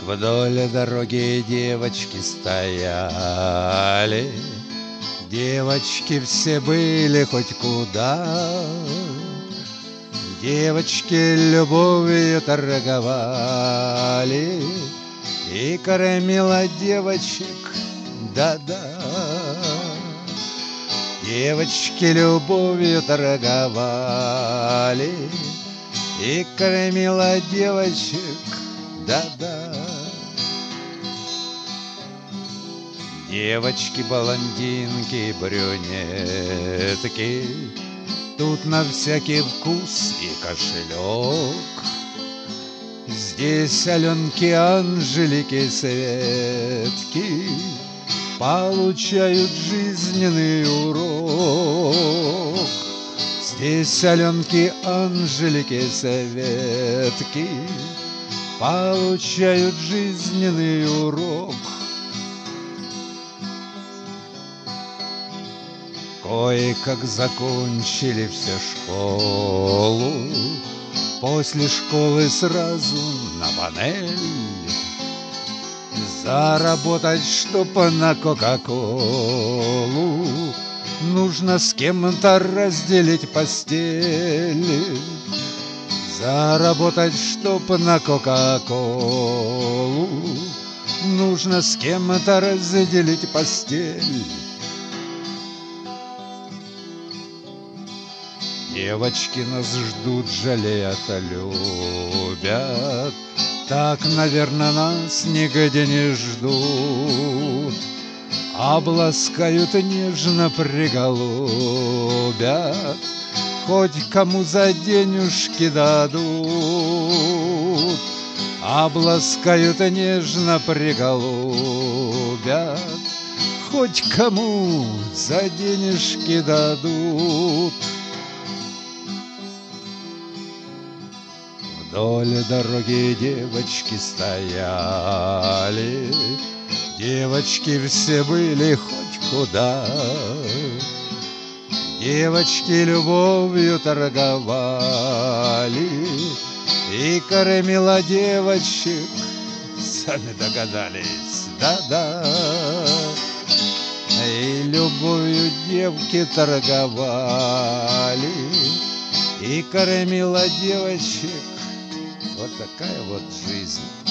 Вдоль дороги девочки стояли, девочки все были хоть куда. Девочки любовью торговали и кормила девочек, да-да. Девочки любовью торговали и кормила девочек, да-да. Девочки-блондинки, брюнетки, тут на всякий вкус и кошелек. Здесь Аленки, Анжелики, Светки получают жизненный урок. Здесь Аленки, Анжелики, Светки получают жизненный урок. Кое-как закончили все школу, после школы сразу на панель. Заработать, чтоб на Кока-Колу, нужно с кем-то разделить постель. Заработать, чтоб на Кока-Колу, нужно с кем-то разделить постель. Девочки нас ждут, жалеют, любят, так, наверное, нас нигде не ждут. Обласкают нежно, приголубят, хоть кому за денежки дадут. Обласкают нежно, приголубят, хоть кому за денежки дадут. Вдоль дороги девочки стояли, девочки все были хоть куда. Девочки любовью торговали и кормила девочек, сами догадались, да-да. И любовью девки торговали и кормила девочек. Вот такая вот жизнь.